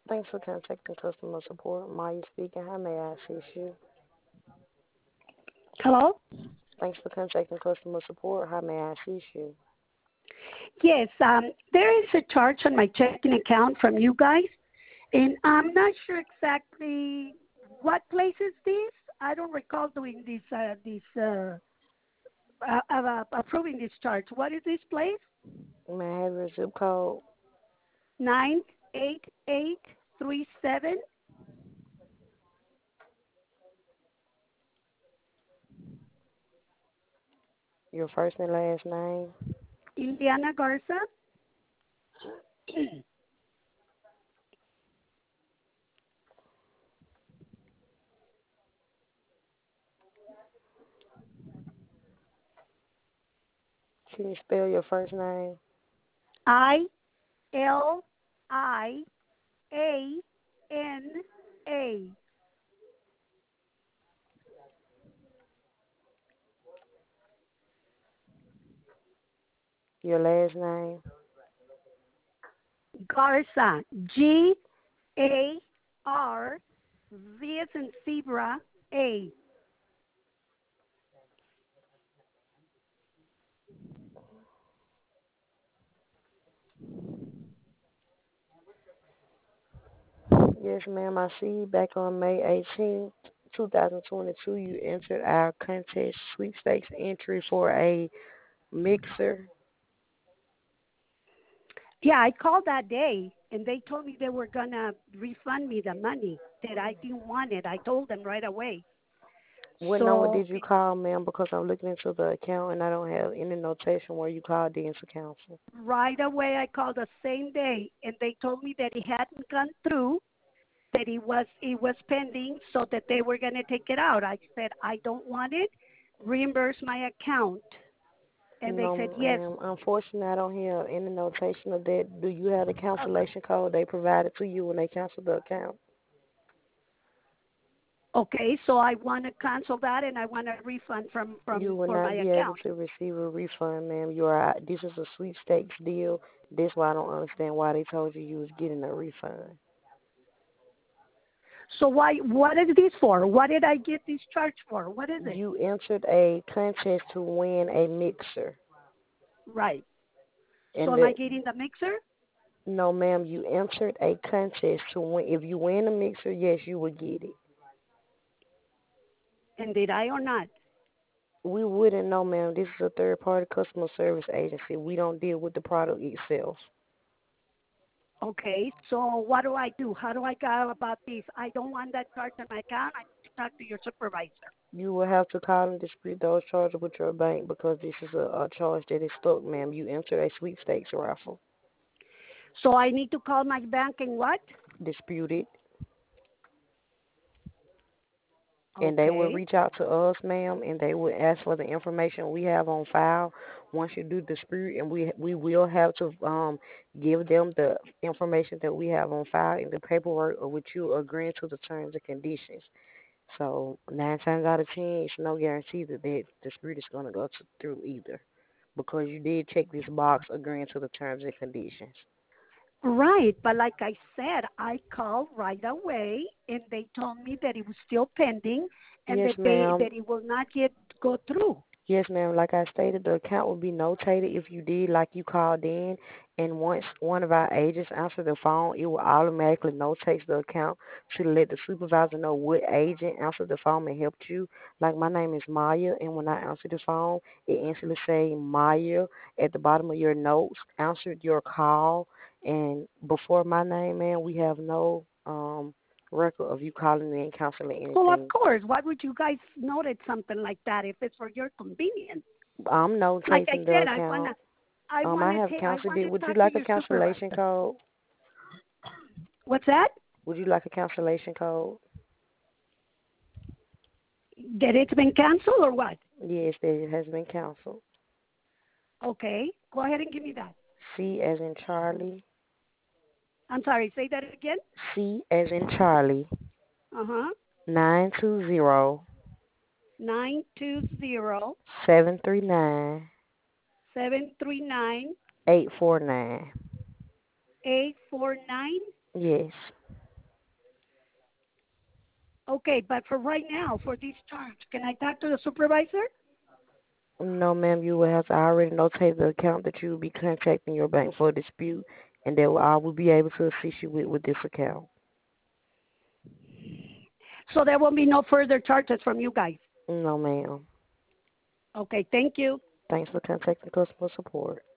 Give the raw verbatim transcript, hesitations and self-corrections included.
Thanks for contacting customer support. Maya speaking. How may I assist you? Hello? Thanks for contacting customer support. How may I assist you? Yes, um, there is a charge on my checking account from you guys, and I'm not sure exactly what place is this. I don't recall doing this, uh, this, uh, uh, uh, approving this charge. What is this place? May I have your zip code? Nine eight eight three seven, Your first and last name? Indiana Garza. Can you spell your first name? I L I A N A. Your last name? Garza. G A R Z as in zebra A. Yes, ma'am. I see back on May eighteenth, twenty twenty-two, you entered our contest sweepstakes entry for a mixer. Yeah, I called that day and they told me they were gonna refund me the money that I didn't want it. I told them right away. What number So did you call, ma'am? Because I'm looking into the account and I don't have any notation where you called in to counsel. right away I called the same day and they told me that it hadn't gone through, that it was it was pending, so that they were gonna take it out. I said I don't want it. Reimburse my account. And they said No, yes. ma'am. Unfortunately, I don't have any notation of that. Do you have the cancellation code they provided to you when they canceled the account? Okay, so I want to cancel that and I want a refund from You from will for my not be able account. to receive a refund, ma'am. You are. This is a sweepstakes deal. That's why I don't understand why they told you you was getting a refund. So why? What is this for? What did I get this charge for? What is it? You entered a contest to win a mixer, Right. So and am I the getting the mixer? no, ma'am. You entered a contest to win. If you win a mixer, yes, you will get it. And did I or not? We wouldn't know, ma'am. This is a third party customer service agency. We don't deal with the product itself. Okay. So what do I do? How do I go about this? I don't want that charge on my account. I need to talk to your supervisor. You will have to call and dispute those charges with your bank because this is a, a charge that is stuck, ma'am. You entered a sweepstakes raffle. So I need to call my bank and what? Dispute it, and they will Okay. reach out to us, ma'am, and they will ask for the information we have on file. Once you do dispute, and we we will have to um give them the information that we have on file in the paperwork of which you agreeing to the terms and conditions. So nine times out of ten, it's no guarantee that that dispute is going to go to, through either, because you did check this box agreeing to the terms and conditions. Right. But like I said, I called right away and they told me that it was still pending and Yes, that they ma'am. that it will not yet go through. Yes, ma'am. Like I stated, the account will be notated if you did, like you called in, and once one of our agents answered the phone, it will automatically notate the account to let the supervisor know what agent answered the phone and helped you. Like my name is Maya, and when I answer the phone, it instantly say Maya at the bottom of your notes, answered your call, and before my name, man, we have no um record of you calling in and canceling Well, of anything. course. Why would you guys notice something like that if it's for your convenience? I'm Like I notating the said, I wanna, account. I Um, I wanna have take, I canceled it. wanna Would you talk to like a your cancellation supervisor. code? What's that? Would you like a cancellation code? That it's been canceled or what? Yes, that it has been canceled. Okay, go ahead and give me that. C as in Charlie. I'm sorry. Say that again. C as in Charlie. Uh huh. Nine two zero Nine two zero seven three nine seven three nine eight four nine. eight four nine. Yes. Okay, but for right now, for this charge, can I talk to the supervisor? No, ma'am, you will have to already notate the account that you will be contacting your bank for a dispute, and that I will be able to assist you with, with this account. So there will be no further charges from you guys. No, ma'am. Okay, thank you. Thanks for contacting customer support.